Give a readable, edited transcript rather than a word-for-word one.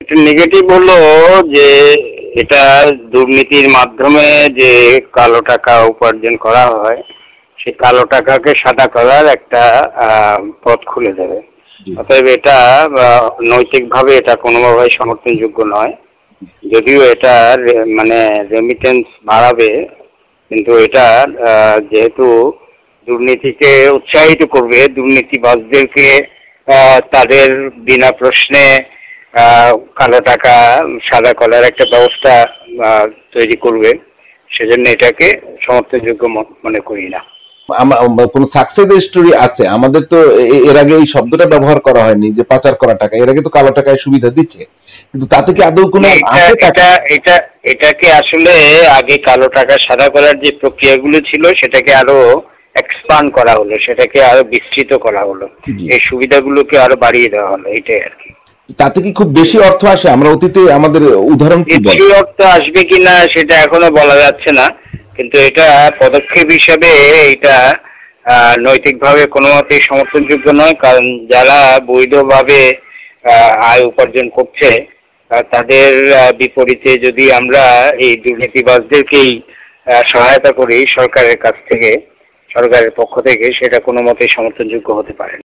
এটা নেগেটিভ হলো যে এটা দুর্নীতির মাধ্যমে যে কালো টাকা উপার্জন করা হয়, সেই কালো টাকাকে সাদা করার একটা পথ খুলে দেবে। অতএব এটা নৈতিকভাবে এটা কোনোভাবেই সমর্থনযোগ্য নয়। যদিও এটা মানে রেমিটেন্স বাড়াবে, কিন্তু এটা যেহেতু দুর্নীতিকে উৎসাহিত করবে, দুর্নীতিবাজদেরকে তাদের বিনা প্রশ্নে কালো টাকা সাদা করার একটা ব্যবস্থা তৈরি করবে, সেজন্য এটাকে সমর্থনযোগ্য মনে করি না। কোন সাকসেস স্টোরি আছে? আমাদের তো এর আগে এই শব্দটা ব্যবহার করা হয়নি যে পাচার করা টাকা। এর আগে তো কালো টাকায় সুবিধা দিচ্ছে, কিন্তু তাতে কি আদৌ কোনো আছে টাকা? এটাকে আসলে আগে কালো টাকা সাদা করার যে প্রক্রিয়াগুলো ছিল সেটাকে আরো এক্সপান্ড করা হলো, সেটাকে আরো বিস্তৃত করা হলো, এই সুবিধাগুলোকে আরো বাড়িয়ে দেওয়া হলো, এটাই আর কি। তাতে কি খুব বেশি অর্থ আসে? আমরা অতীতে আমাদের উদাহরণ কি বেশি অর্থ আসবে কিনা সেটা এখনো বলা যাচ্ছে না, কিন্তু এটা পদক্ষেপ হিসেবে এটা নৈতিকভাবে কোনো মতেই সমর্থনযোগ্য নয়। কারণ যারা বৈধভাবে আয় উপার্জন করছে তাদের বিপরীতে যদি আমরা এই দুর্নীতিবাজদেরকেই সহায়তা করি সরকারের কাছ থেকে, সরকারের পক্ষ থেকে, সেটা কোনো মতেই সমর্থনযোগ্য হতে পারে না।